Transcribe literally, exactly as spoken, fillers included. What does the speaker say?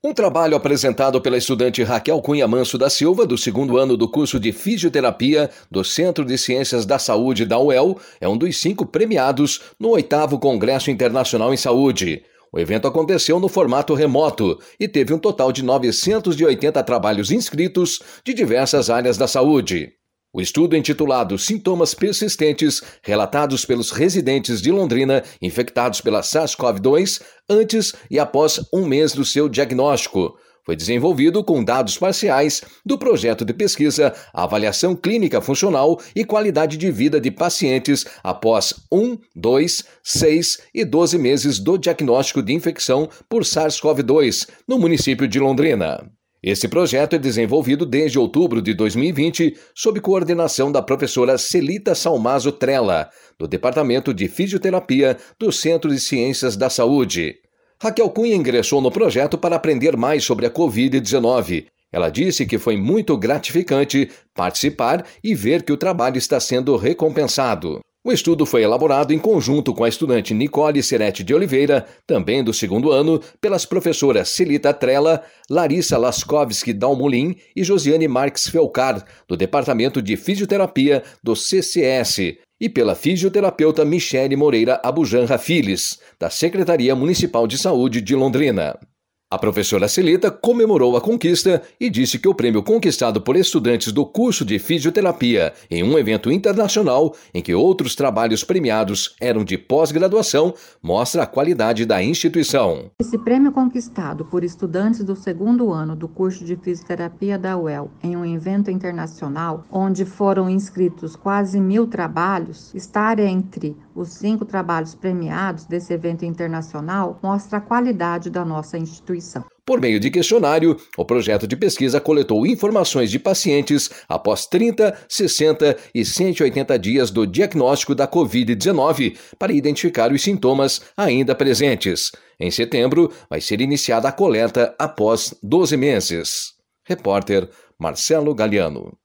Um trabalho apresentado pela estudante Raquel Cunha Manso da Silva, do segundo ano do curso de Fisioterapia do Centro de Ciências da Saúde da U E L, é um dos cinco premiados no oitavo Congresso Internacional em Saúde. O evento aconteceu no formato remoto e teve um total de novecentos e oitenta trabalhos inscritos de diversas áreas da saúde. O estudo intitulado Sintomas Persistentes relatados pelos residentes de Londrina infectados pela SARS-CoV dois antes e após um mês do seu diagnóstico foi desenvolvido com dados parciais do projeto de pesquisa Avaliação Clínica Funcional e Qualidade de Vida de Pacientes após um, dois, seis e doze meses do diagnóstico de infecção por SARS-CoV dois no município de Londrina. Esse projeto é desenvolvido desde outubro de dois mil e vinte, sob coordenação da professora Celita Salmazo Trella, do Departamento de Fisioterapia do Centro de Ciências da Saúde. Raquel Cunha ingressou no projeto para aprender mais sobre a covid dezenove. Ela disse que foi muito gratificante participar e ver que o trabalho está sendo recompensado. O estudo foi elaborado em conjunto com a estudante Nicole Serete de Oliveira, também do segundo ano, pelas professoras Celita Trella, Larissa Laskovski Dalmolin e Josiane Marques Felcar, do Departamento de Fisioterapia do C C S, e pela fisioterapeuta Michele Moreira Abujanra Files, da Secretaria Municipal de Saúde de Londrina. A professora Celita comemorou a conquista e disse que o prêmio conquistado por estudantes do curso de fisioterapia em um evento internacional em que outros trabalhos premiados eram de pós-graduação mostra a qualidade da instituição. Esse prêmio conquistado por estudantes do segundo ano do curso de fisioterapia da U E L em um evento internacional onde foram inscritos quase mil trabalhos, estar entre os cinco trabalhos premiados desse evento internacional mostra a qualidade da nossa instituição. Por meio de questionário, o projeto de pesquisa coletou informações de pacientes após trinta, sessenta e cento e oitenta dias do diagnóstico da covid dezenove para identificar os sintomas ainda presentes. Em setembro, vai ser iniciada a coleta após doze meses. Repórter Marcelo Galiano.